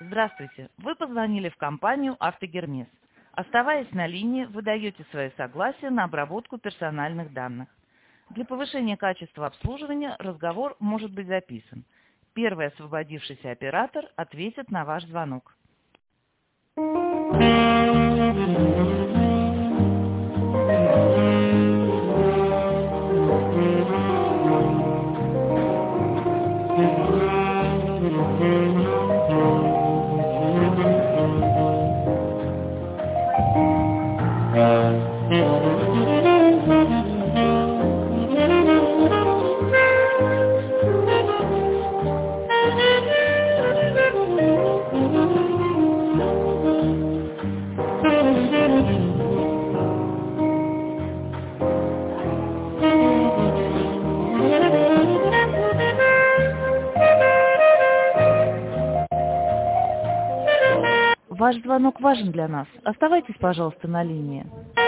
Здравствуйте. Вы позвонили в компанию «Автогермес». Оставаясь на линии, вы даете свое согласие на обработку персональных данных. Для повышения качества обслуживания разговор может быть записан. Первый освободившийся оператор ответит на ваш звонок. Ваш звонок важен для нас. Оставайтесь, пожалуйста, на линии.